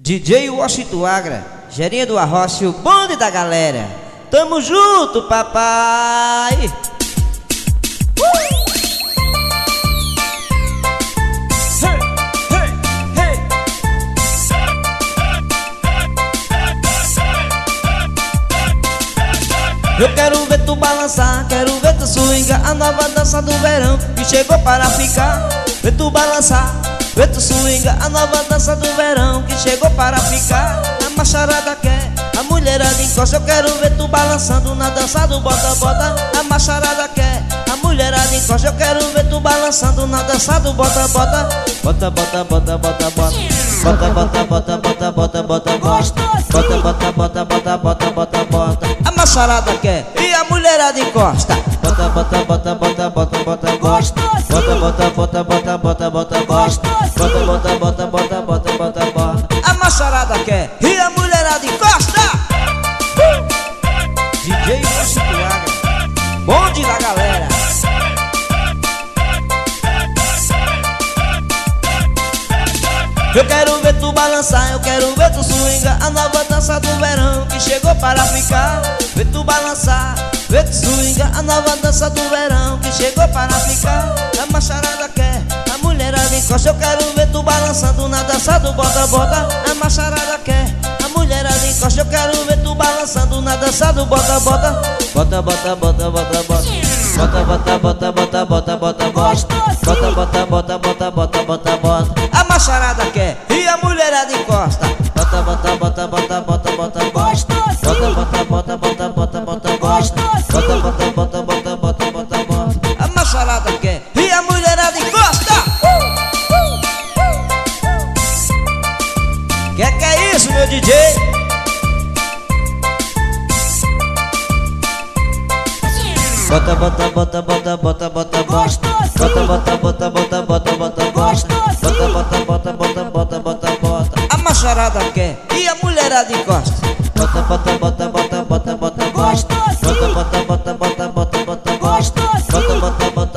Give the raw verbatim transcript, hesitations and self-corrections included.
D J Washington Agra, Gerinha do Arrocha, o bonde da galera. Tamo junto, papai. Eu quero ver tu balançar, quero ver tu swingar, a nova dança do verão que chegou para ficar. Ver tu balançar, ver tu swingar, a nova dança do verão que chegou para ficar. A macharada quer, a mulherada encosta. Eu quero ver tu balançando na dança do bota-bota. A macharada quer, a mulherada encosta. Eu quero ver tu balançando na dança do bota-bota. Bota, bota, bota, bota, bota. Bota, bota, bota, bota, bota, bota, bota. Bota, bota, bota, bota, bota, bota, bota. A macharada quer e a mulherada encosta. Bota, bota, bota, bota, bota, bota, bota. Bota, bota, bota, bota, bota, bota, bota. Bota, bota, bota, bota, bota, bota, bota. A macharada quer e a mulherada encosta. D J Washington Agra, bonde da galera. Eu quero ver tu balançar, eu quero ver tu swingar, a nova dança do verão que chegou para ficar. Ver tu balançar, ver tu swingar, a nova dança do verão que chegou para ficar. A macharada quer, a mulherada encosta. Eu quero ver tu balançando na dança do bota-bota. A macharada quer, a mulherada encosta. Eu quero ver tu balançando na dança do bota-bota. Bota, bota, bota, bota, bota. Bota, bota, bota, bota, bota, bota, bota. Bota, bota, bota, bota, bota, bota, bota. A macharada quer e a mulherada encosta. Bota, bota, bota, bota, bota, bota, bota. Bota, bota, bota, bota, bota, bota, bota. Bota, bota, bota, bota, bota, bota, bota. A macharada quer e a mulherada encosta. Que que é isso, meu D J? Bota, bota, bota, bota, bota, bota, bota. Bota, bota, bota, bota, bota, bota, bota. Bota, bota, bota, bota, bota, bota, bota. A macharada quer e a mulherada encosta. Bota, bota, bota, bota, bota, bota, bota. Bota, bota, bota, bota, bota, bota, bota. Bota, bota, bota.